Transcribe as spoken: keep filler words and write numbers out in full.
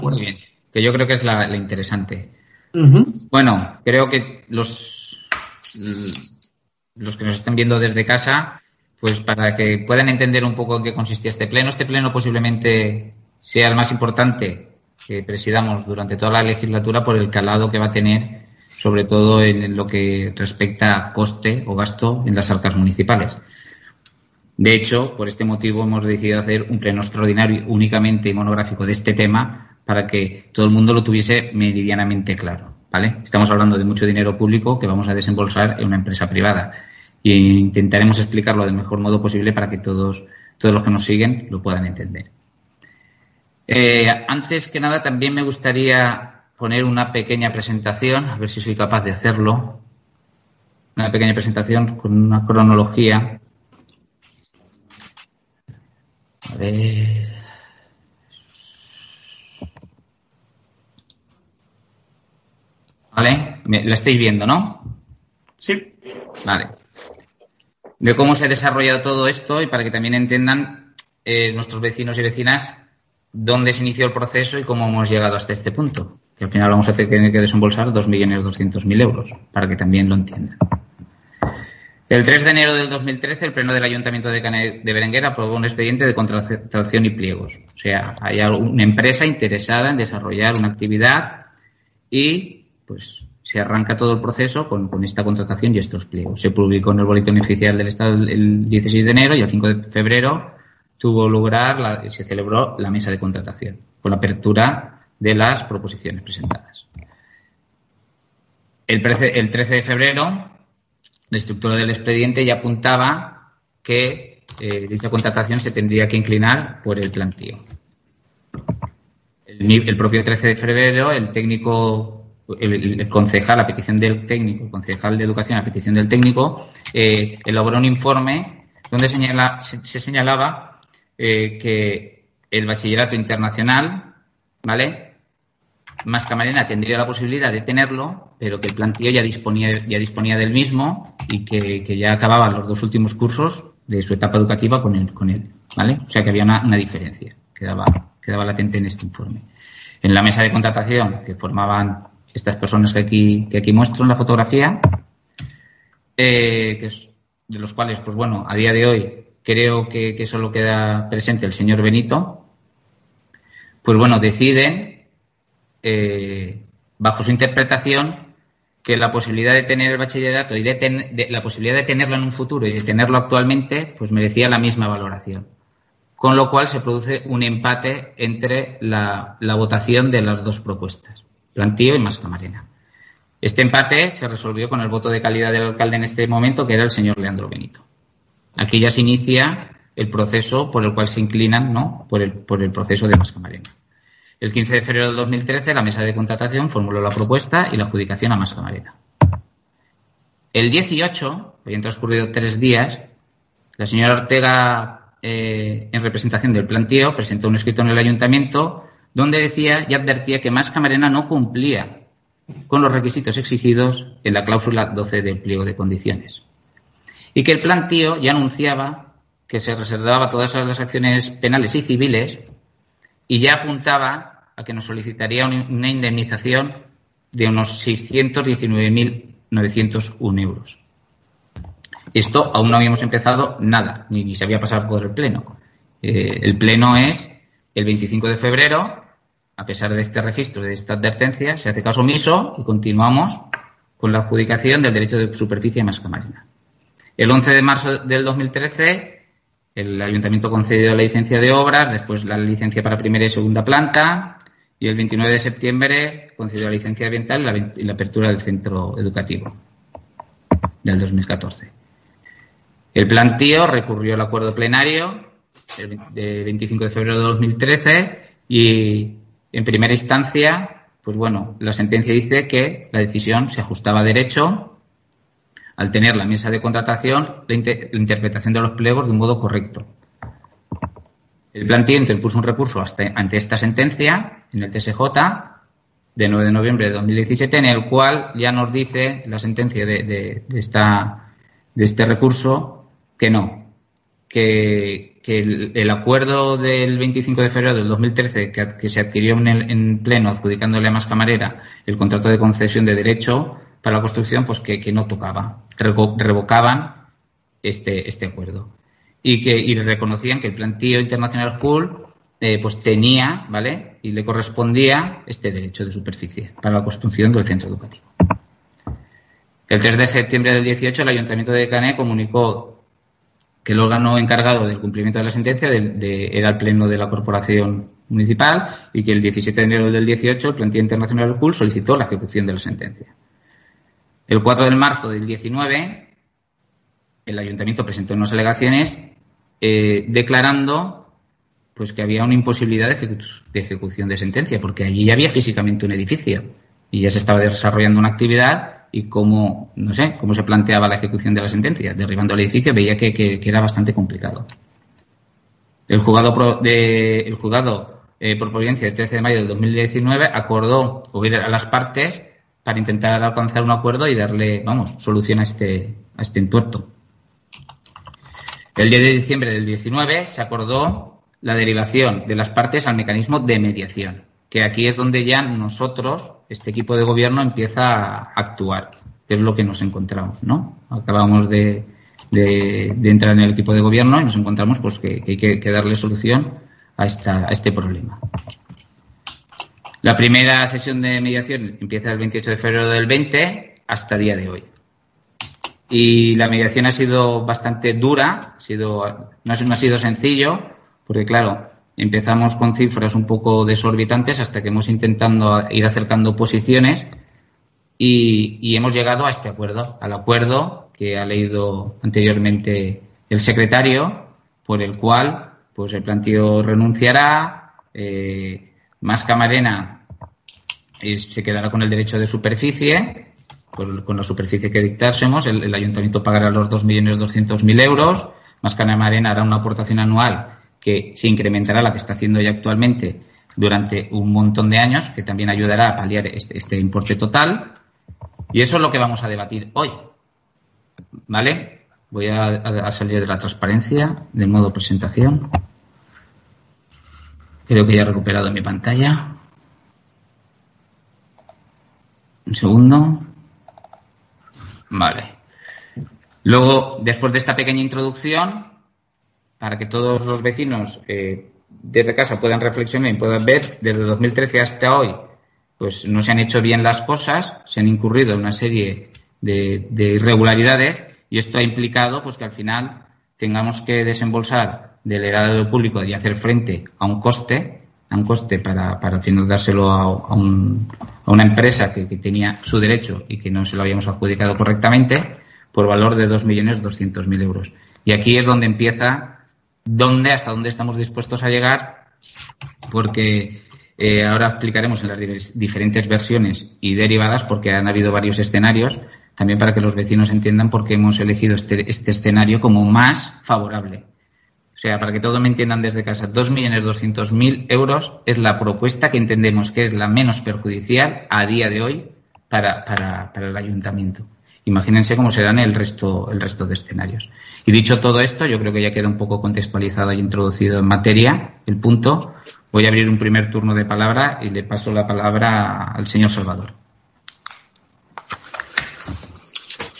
Muy bien, que yo creo que es la, la interesante. Uh-huh. Bueno, creo que los los que nos estén viendo desde casa, pues para que puedan entender un poco en qué consistía este pleno. Este pleno posiblemente sea el más importante que presidamos durante toda la legislatura por el calado que va a tener, sobre todo en lo que respecta a coste o gasto en las arcas municipales. De hecho, por este motivo hemos decidido hacer un pleno extraordinario únicamente y monográfico de este tema para que todo el mundo lo tuviese meridianamente claro, ¿vale? Estamos hablando de mucho dinero público que vamos a desembolsar en una empresa privada e intentaremos explicarlo del mejor modo posible para que todos, todos los que nos siguen lo puedan entender. Eh, antes que nada, también me gustaría poner una pequeña presentación, a ver si soy capaz de hacerlo. Una pequeña presentación con una cronología. A ver. Vale, me, la estáis viendo, ¿no? Sí. Vale. De cómo se ha desarrollado todo esto y para que también entiendan eh, nuestros vecinos y vecinas dónde se inició el proceso y cómo hemos llegado hasta este punto. Que al final vamos a tener que desembolsar dos millones doscientos mil euros, para que también lo entiendan. El tres de enero del dos mil trece, el Pleno del Ayuntamiento de Canet de Berenguer aprobó un expediente de contratación y pliegos. O sea, hay una empresa interesada en desarrollar una actividad y pues se arranca todo el proceso con, con esta contratación y estos pliegos. Se publicó en el Boletín Oficial del Estado el dieciséis de enero y el cinco de febrero tuvo lugar, la, se celebró la mesa de contratación con la apertura de las proposiciones presentadas. El, el trece de febrero, la estructura del expediente ya apuntaba que eh, dicha contratación se tendría que inclinar por el plantío. El, el propio trece de febrero, el técnico, el, el concejal, a petición del técnico, el concejal de educación, a petición del técnico, eh, elaboró un informe donde señala, se, se señalaba eh, que el bachillerato internacional, ¿vale?, Mascamarena tendría la posibilidad de tenerlo, pero que el plantío ya disponía, ya disponía del mismo y que, que ya acababan los dos últimos cursos de su etapa educativa con él, con él, ¿vale? O sea que había una, una diferencia, quedaba, quedaba latente en este informe. En la mesa de contratación que formaban estas personas que aquí, que aquí muestro en la fotografía, eh, que es, de los cuales, pues bueno, a día de hoy creo que, que solo queda presente el señor Benito, pues bueno, deciden Eh, bajo su interpretación, que la posibilidad de tener el bachillerato y de, ten, de la posibilidad de tenerlo en un futuro y de tenerlo actualmente, pues merecía la misma valoración. Con lo cual se produce un empate entre la, la votación de las dos propuestas, plantío y Mascamarena. Este empate se resolvió con el voto de calidad del alcalde en este momento, que era el señor Leandro Benito. Aquí ya se inicia el proceso por el cual se inclinan, ¿no?, por el, por el proceso de Mascamarena. El quince de febrero del dos mil trece, la mesa de contratación formuló la propuesta y la adjudicación a Mascamarena. El dieciocho, habían transcurrido tres días, la señora Ortega, eh, en representación del plantío, presentó un escrito en el ayuntamiento donde decía y advertía que Mascamarena no cumplía con los requisitos exigidos en la cláusula doce del pliego de condiciones. Y que el plantío ya anunciaba que se reservaba todas las acciones penales y civiles y ya apuntaba a que nos solicitaría una indemnización de unos seiscientos diecinueve mil novecientos uno euros. Esto aún no habíamos empezado nada, ni, ni se había pasado por el pleno. Eh, el pleno es el veinticinco de febrero, a pesar de este registro, de esta advertencia, se hace caso omiso y continuamos con la adjudicación del derecho de superficie a Mascamarena. El once de marzo del dos mil trece, el ayuntamiento concedió la licencia de obras, después la licencia para primera y segunda planta, y el veintinueve de septiembre concedió la licencia ambiental y la, y la apertura del centro educativo del dos mil catorce. El plantío recurrió al acuerdo plenario el veinticinco de febrero de dos mil trece y en primera instancia, pues bueno, la sentencia dice que la decisión se ajustaba a derecho al tener la mesa de contratación la, inter, la interpretación de los pliegos de un modo correcto. El plantío interpuso un recurso hasta, ante esta sentencia en el T S J de nueve de noviembre de dos mil diecisiete, en el cual ya nos dice la sentencia de, de, de, esta, de este recurso que no, que, que el, el acuerdo del veinticinco de febrero del dos mil trece que, que se adquirió en, el, en pleno adjudicándole a Mascamarena el contrato de concesión de derecho para la construcción, pues que, que no tocaba, Revo, revocaban este este acuerdo y que y reconocían que el plantío International School eh, pues tenía, ¿vale? Y le correspondía este derecho de superficie para la construcción del centro educativo. El tres de septiembre del dieciocho el Ayuntamiento de Canet comunicó que el órgano encargado del cumplimiento de la sentencia de, de, era el Pleno de la Corporación Municipal y que el diecisiete de enero del dieciocho el plantío International School solicitó la ejecución de la sentencia. El cuatro de marzo del diecinueve el Ayuntamiento presentó unas alegaciones eh, declarando pues que había una imposibilidad de, ejecu de ejecución de sentencia, porque allí ya había físicamente un edificio y ya se estaba desarrollando una actividad y cómo, no sé, cómo se planteaba la ejecución de la sentencia. Derribando el edificio veía que, que, que era bastante complicado. El juzgado, pro, de, el juzgado eh, por providencia del trece de mayo del dos mil diecinueve acordó oír a las partes para intentar alcanzar un acuerdo y darle, vamos, solución a este, a este entuerto. El diez de diciembre del diecinueve se acordó la derivación de las partes al mecanismo de mediación, que aquí es donde ya nosotros, este equipo de gobierno, empieza a actuar, que es lo que nos encontramos, ¿no? Acabamos de, de, de entrar en el equipo de gobierno y nos encontramos pues que, que hay que, que darle solución a, esta, a este problema. La primera sesión de mediación empieza el veintiocho de febrero del veinte hasta el día de hoy. Y la mediación ha sido bastante dura, ha sido, no, ha, no ha sido sencillo, porque claro, empezamos con cifras un poco desorbitantes hasta que hemos intentado ir acercando posiciones y, y hemos llegado a este acuerdo, al acuerdo que ha leído anteriormente el secretario, por el cual pues el plantío renunciará, eh, Mascamarena eh, se quedará con el derecho de superficie, con, con la superficie que dictásemos, el, el ayuntamiento pagará los dos millones doscientos mil euros, Mascamarena hará una aportación anual que se incrementará la que está haciendo ya actualmente durante un montón de años, que también ayudará a paliar este, este importe total. Y eso es lo que vamos a debatir hoy. ¿Vale? Voy a, a, a salir de la transparencia, del modo presentación. Creo que ya he recuperado mi pantalla. Un segundo. Vale. Luego, después de esta pequeña introducción, para que todos los vecinos eh, desde casa puedan reflexionar y puedan ver, desde dos mil trece hasta hoy, pues no se han hecho bien las cosas, se han incurrido en una serie de, de irregularidades y esto ha implicado pues que al final tengamos que desembolsar del erario público y hacer frente a un coste, a un coste para, para al final dárselo a, a, un, a una empresa que, que tenía su derecho y que no se lo habíamos adjudicado correctamente, por valor de dos millones doscientos mil euros. Y aquí es donde empieza dónde, hasta dónde estamos dispuestos a llegar, porque eh, ahora explicaremos en las diferentes versiones y derivadas, porque han habido varios escenarios, también para que los vecinos entiendan por qué hemos elegido este, este escenario como más favorable. O sea, para que todos me entiendan desde casa, dos millones doscientos mil euros es la propuesta que entendemos que es la menos perjudicial a día de hoy para, para, para el ayuntamiento. Imagínense cómo serán el resto, el resto de escenarios. Y dicho todo esto, yo creo que ya queda un poco contextualizado y introducido en materia el punto. Voy a abrir un primer turno de palabra y le paso la palabra al señor Salvador.